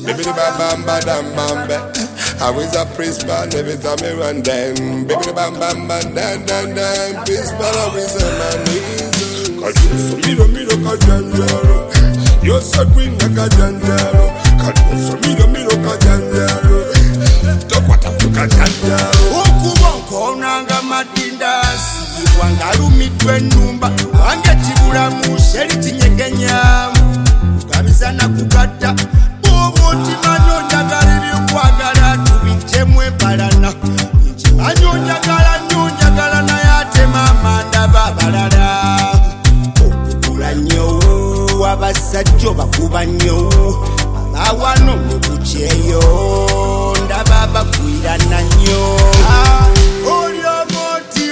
Baby the bam bam ba dam bam ba. I was a principal every time I run them. Baby the bam bam ba dan dan dan. Principal always on my knees. Kaduso miro kajanjaro. You're so green like a janjaro. Kaduso miro kajanjaro. Tokwata kajanjaro. Okubonko nanga madindasi. Wangarumidwe numba. Wangechibula musheri tinyegenya. Kabizana kukata. Obuti manyonyagala ebyokwagala tubitemwe balana. Manyonyagala nayatema amanda babalala. Okugula nnyo abasajja bakuba nnyo. Abawano mukuceeyo ndaba bakwirana nnyo. Oli omoti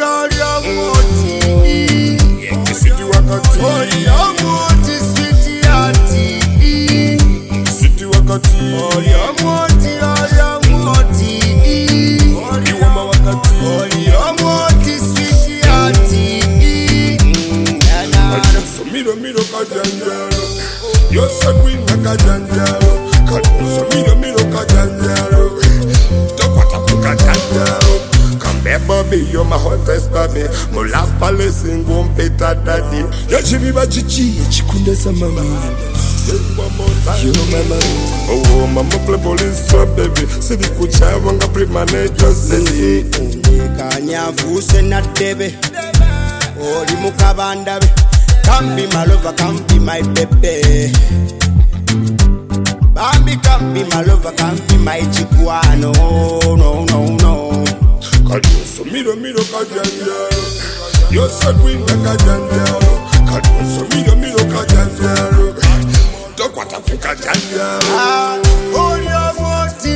Siti wakati. oli omoti sitiati. Siti wakati. Oli omoti Iwama wakati. oli omoti sitiati. Kaduso miro kajanjaro. You're so green like a janjaro. Kaduso miro kajanjaro. Tokwata kajanjaro. Come here, Bobby, you're my hottest baby. Mula pale singo mpeta daddy. Yachiviba chichi, chikunde sa mama. One more time. You mama. Oh, mama play police so baby. Sivi kucha wanga primane just say. Kanyavuse na debe. Oli mukabandabe. Come be my lover, come be my baby. Bambi, come be my lover, come be my chikuano. No. Kaduso miro kajanjaro. You're so green like a janjaro. Kaduso miro kajanjaro. Tokwata kajanjaro. Oli omoti.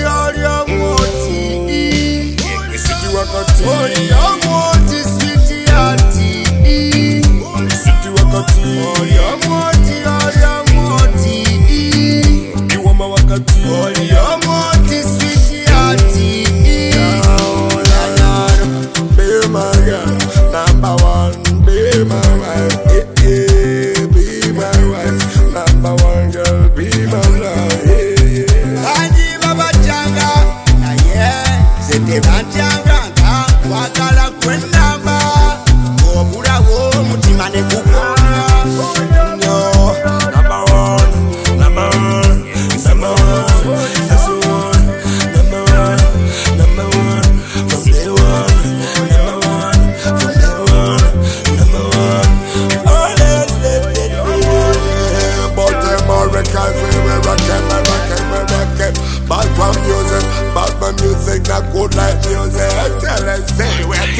Siti wakati. Oli omoti sitiati. Siti wakati. Oli omoti. Iwama wakati. Oli omoti sitiati. Be my girl, number one. Be my wife, be my wife. Number one girl, be my love. Anji baba changa, na zete banchanga, wakala kwendama, obula wo mutima ne kukona. Number one, number one, number one, that's the one. Number one, from day one. Number one, from day one. Number one. Oh, but them all records we rockin'. Bad from music, not good like music. Tell them say we're